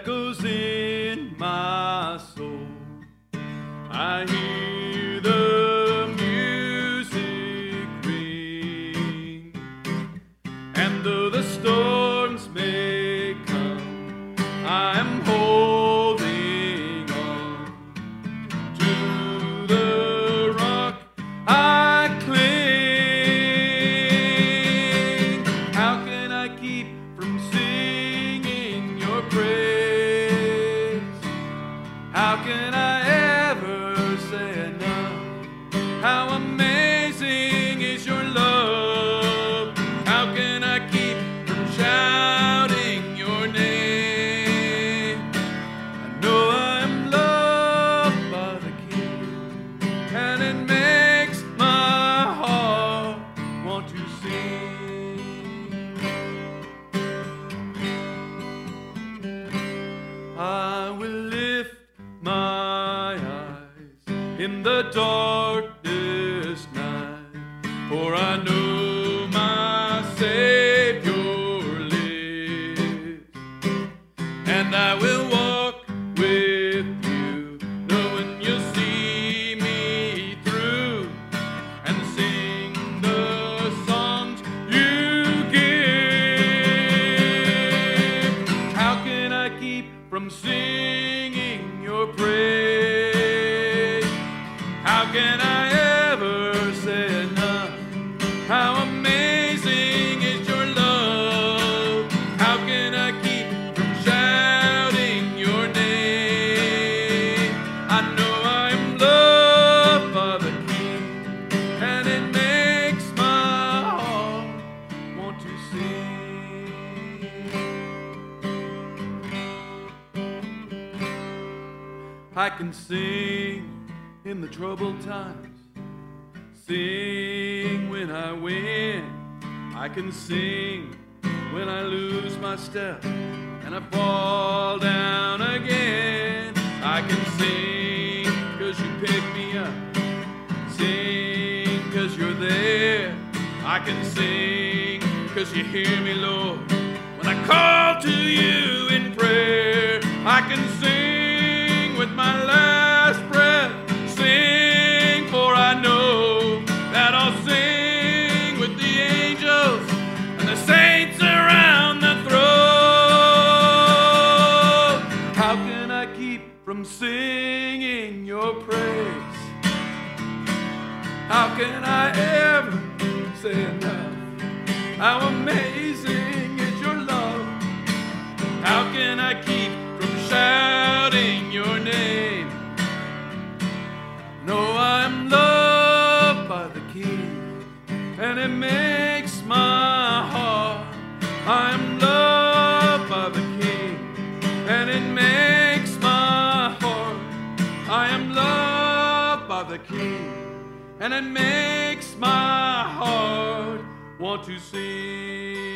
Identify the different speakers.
Speaker 1: echoes in my soul. I hear the music ring, and though the storms may come, I am holding on to the rock I cling. How can I keep from singing your praise? How can I ever say enough? How amazing is your love? How can I keep from shouting your name? I know I am loved by the King, and it makes my heart want to sing. I will lift my eyes in the darkest night, for I know my Savior lives, and I will walk with you, knowing you'll see me through, and sing the songs you give. How can I keep from singing your praise? How can I ever say enough? How amazing is your love? How can I keep from shouting your name? I know I am loved by the King, and it makes my heart want to sing. I can sing in the troubled times, sing when I win. I can sing when I lose my step and I fall down again. I can sing 'cause you pick me up, sing 'cause you're there. I can sing 'cause you hear me, Lord, when I call to you in prayer. I can sing with my last breath, sing, for I know that I'll sing with the angels and the saints around the throne. How can I keep from singing your praise? How can I ever say enough? How amazing is your love? How can I keep from shouting your name? No, I'm loved by the King, and it makes my heart. I'm loved by the King, and it makes my heart. I am loved by the King, and it makes my heart want to sing.